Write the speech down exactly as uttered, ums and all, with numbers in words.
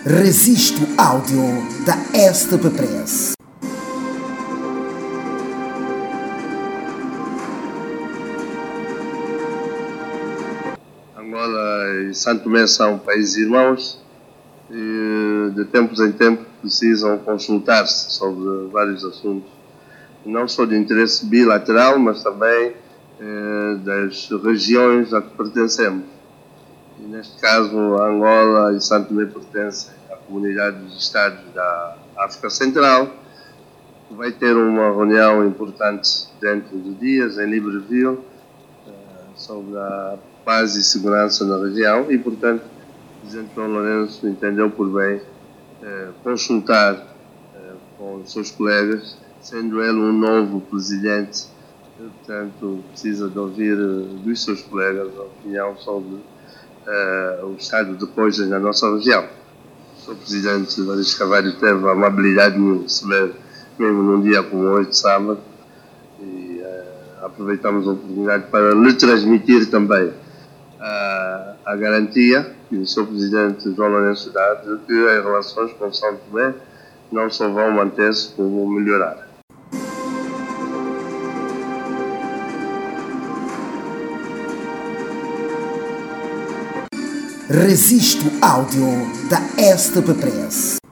Registro áudio da S T P Press. Angola e São Tomé são países irmãos e de tempos em tempos precisam consultar-se sobre vários assuntos, não só de interesse bilateral, mas também eh, das regiões a que pertencemos. E neste caso, Angola e São Tomé pertencem à comunidade dos Estados da África Central. Vai ter uma reunião importante dentro de dias, em Libreville, eh, sobre a paz e segurança na região e, portanto, o Presidente João Lourenço entendeu por bem eh, consultar eh, com os seus colegas, sendo ele um novo Presidente, eh, portanto, precisa de ouvir eh, dos seus colegas a opinião sobre eh, o estado de coisas na nossa região. O senhor Presidente Vadis Carvalho teve a amabilidade de me receber mesmo num dia como hoje, de sábado, e eh, aproveitamos a oportunidade para lhe transmitir também a, a garantia que o senhor Presidente João Lourenço dá de que as relações com São Tomé não só vão manter-se, como melhorar. Registro áudio da S T P Press.